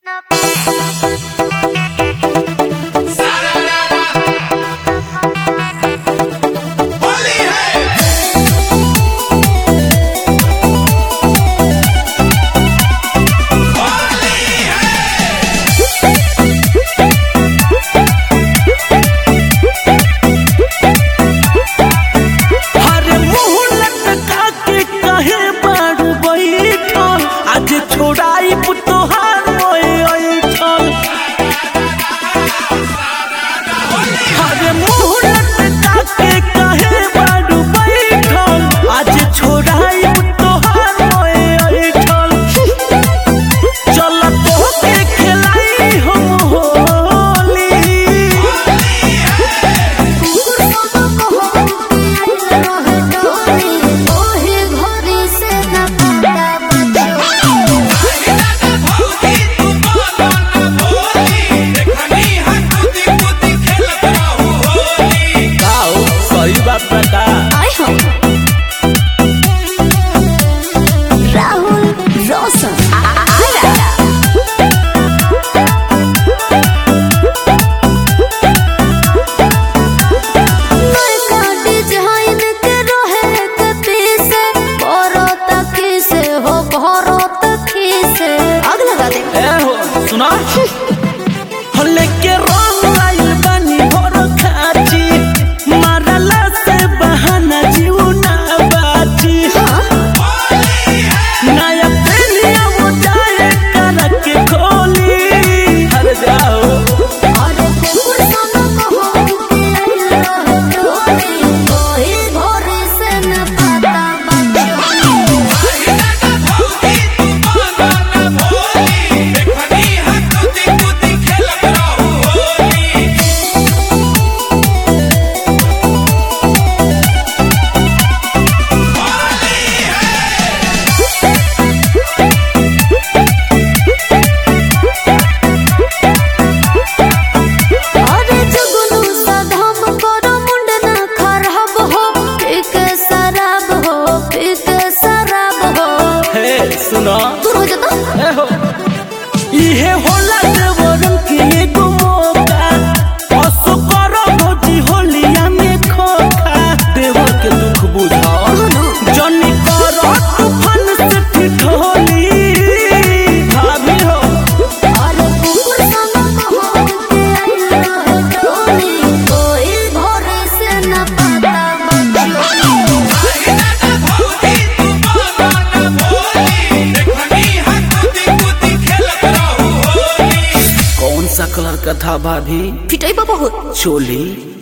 लेके रंग लाइल बानी भोर खाची मारला से बहाना जीवना बाची नया पेलिया वो जाए करके खोली हर जाओ अरे कुकुर सोना कहो के कोई भोर से न पता सुनो दूर हो जाता इहे होला देवरन के एगो मौका असो करो भोजी होलिया में खोखा देवर के दुख बुझाओ जनी करो तूफान से ठिठोली भाभी हो अरे कुकुर सोना कहो के कोई भोर से न पता कौन सा कलर का था भाभी पिटाई बहुत चोली